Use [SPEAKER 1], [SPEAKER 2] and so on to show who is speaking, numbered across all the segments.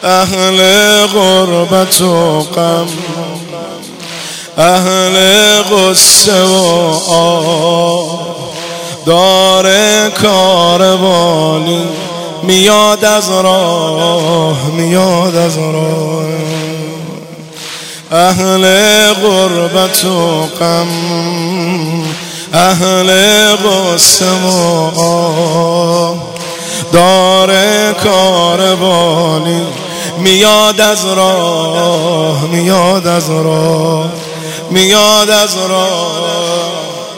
[SPEAKER 1] اهل غربت و غم، اهل غصه و آه، داره کاروانی میاد از راه، میاد از راه. اهل غربت و غم، اهل غصه و آه، داره کاروانی میاد از راه، میاد از راه، میاد از راه.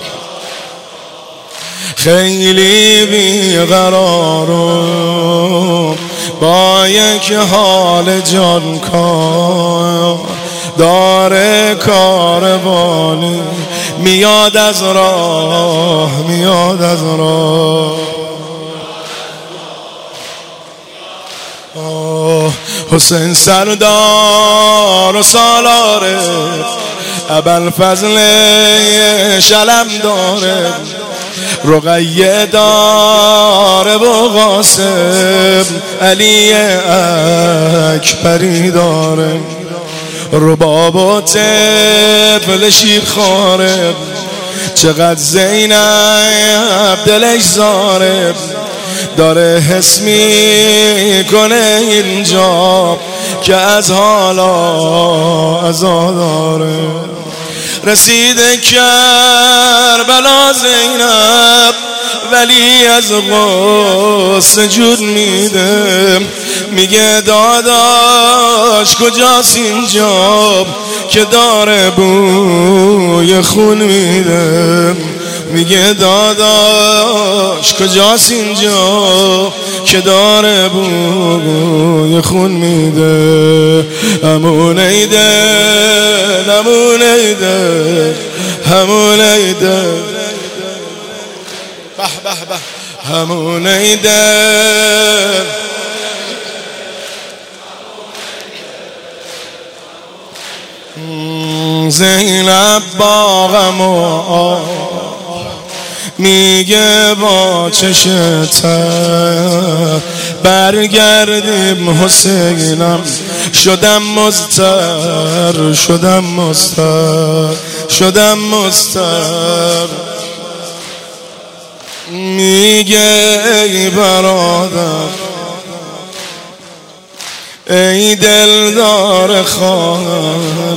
[SPEAKER 1] خیلی بیقرارم با یک حال جان کار، داره کاروانی میاد از راه، میاد از راه. حسین سردار و سالاره، ابوالفضل شلم داره، رقیه داره و قاسم علی اکبری داره، رباب و طفل شیرخواره، چقدر زینب دلش زاره، داره حس میکنه اینجا که از حالا عزاداره. رسیده کربلا زینب ولی از غصه جود میده، میگه داداش کجاست اینجا که داره بوی خون میده، میگه داداش کجاست اینجا که داره بوی خون میده. همون ایده، همون ایده، همون ایده، به به به، همون ایده. زینب با غم و آه میگه با چشت برگردیم حسینم، شدم مضطر، شدم مضطر، شدم مضطر. میگه ای برادر، ای دلدار خواهر،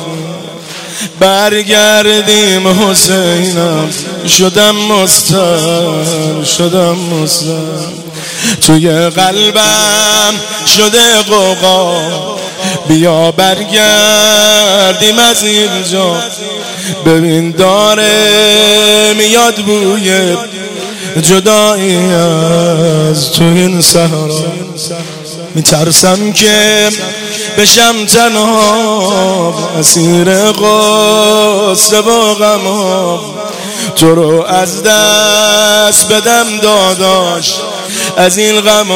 [SPEAKER 1] برگردیم حسینم، شدم مضطر، شدم مضطر. توی قلبم شده قوقا، بیا برگردیم از اینجا، ببین داره میاد بوی جدایی از تو این صحرا. میترسم که بشم تنها، اسیر غصه و غم، تو رو از دست بدم داداش از این غم.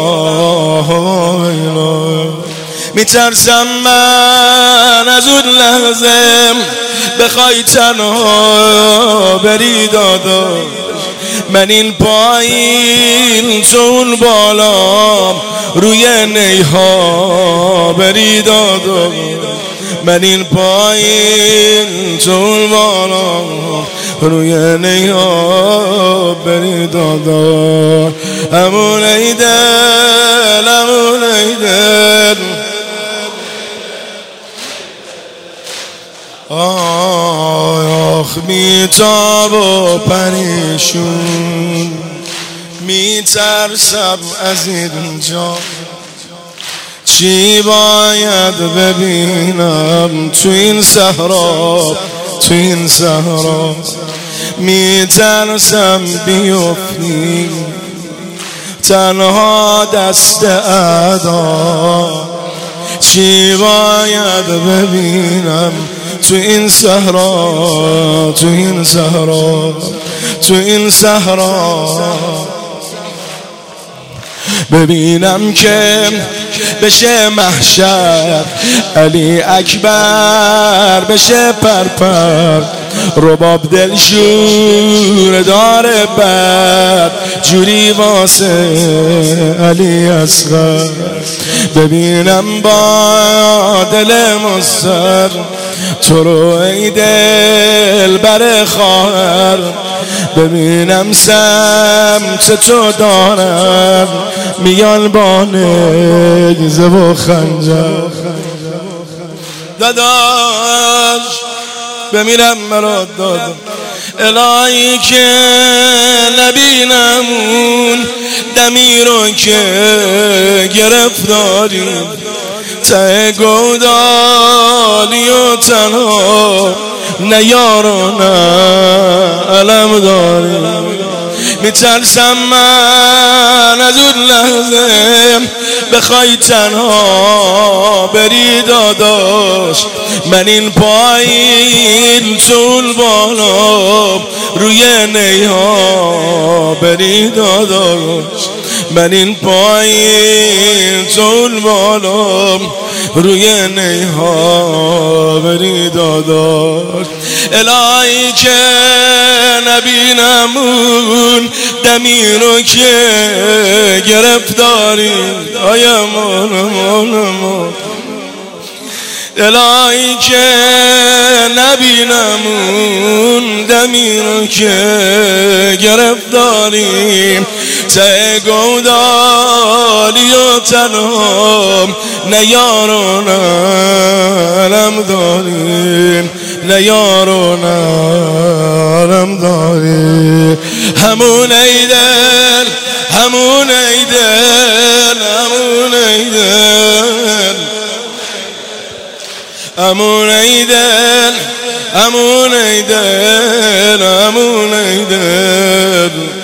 [SPEAKER 1] میترسم من از اون لحظه بخوای تنها بری داداش، من این پایین تو اون بالا روی نیها بری دادا، من این پایین تو اون بالا روی نیها بری دادا. همون ایدن، همون ایدن، آخ بیتاب و پریشون، میترسم از اینجا چی باید ببینم تو این صحرا، تو این صحرا. میترسم بیفتی تنها دست اعدا، چی باید ببینم تو این صحرا، تو این صحرا، تو این صحرا. ببینم که بشه محشر، علی اکبر بشه پرپر، رباب دلشور داره بد جوری واسه علی اصغر. ببینم با دل مستر تو رو ای دل بر خواهر، ببینم سمت تو دارم میان با نیزه و خنجر. داداش بمیرم مرا داد الهی که نبینمون دمی رو که گرفتاری ته گودالی و تنها نه یار و نه علم داری. میترسم من از اون لحظه بخوای تنها بری داداش، من این پایین طول بالا روی نیها بری داداش، من این پایین طول بالا روی نیها بری داداش. الهی که نبینمون دمی رو که گرفتاری آیا مول الهی که نبینمون دمی رو که گرفتاریم ته گودالی و تنها نه یار و نه علم داریم، نه یار و نه علم داریم. همون ای دل همون ای دل همون ای دل همون ای دل همون ای دل همون ای دل